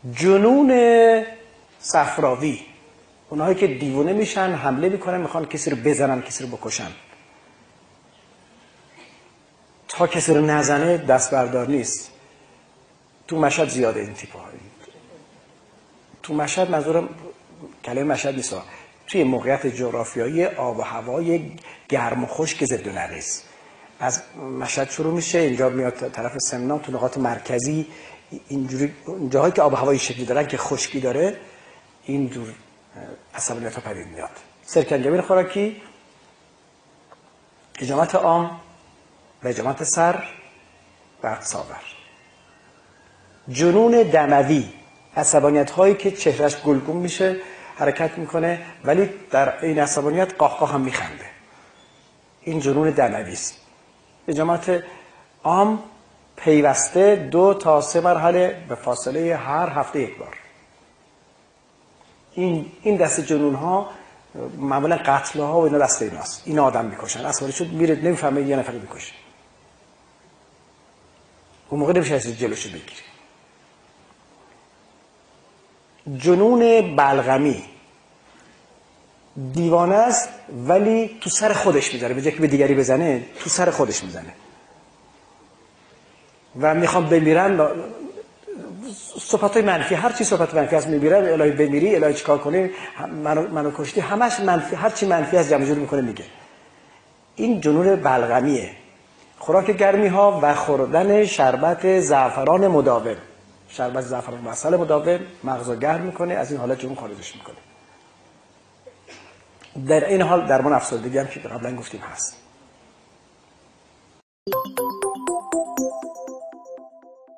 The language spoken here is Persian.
جنون صفراوی، اونهایی که دیوونه میشن، حمله میکنن، میخوان کسی رو بزنن، کسی رو بکشن. تا کسی رو نزنه دست بردار نیست. تو مشهد زیاده این تیپ هایی. تو مشهد، منظورم کلمه مشهد نیست، توی موقعیت جغرافیایی آب و هوای گرم و خشک ضد و نقیض. از مشهد شروع میشه، اینجا میاد طرف سمنان، تو نقاط مرکزی، اینجوری جاهایی که آب و هوای شکلی دارن که خشکی داره، اینجور عصبانیت ها پدید میاد. سرکنجبین خوراکی، حجامت عام و حجامت سر و ساور. جنون دموی، عصبانیت هایی که چهرش گلگون میشه، حرکت میکنه ولی در این عصبانیت قاقا هم میخنده، این جنون دموی است. حجامت عام پیوسته 2 تا 3 مرحله به فاصله هر هفته 1 بار. این دسته جنون ها معمولا قتل ها و اینا دسته ایناست. این آدم میکشن، عصبانی شد میره نمیفهمه یه نفر میکشه، اون موقع نمیشه از جلوشو بگیره. جنون بلغمی، دیوانه است ولی تو سر خودش میزنه، به جای که به دیگری بزنه تو سر خودش میزنه و میخوام بمیرن. صحبت‌های منفی، هر چی صحبت منفی از میمیرن، الهی بمیری، الهی چیکار کنی، منو کشتی، همش منفی، هر چی منفی از جمع جور میکنه میگه. این جنون بلغمیه. خوراک گرمی ها و خوردن شربت زعفران مداوم، شربت زعفران و عسل مداوم مغزو گرم میکنه، از این حالت جنون خارجش میکنه. در این حال درمان افسردگی هم که قبلا گفتیم هست.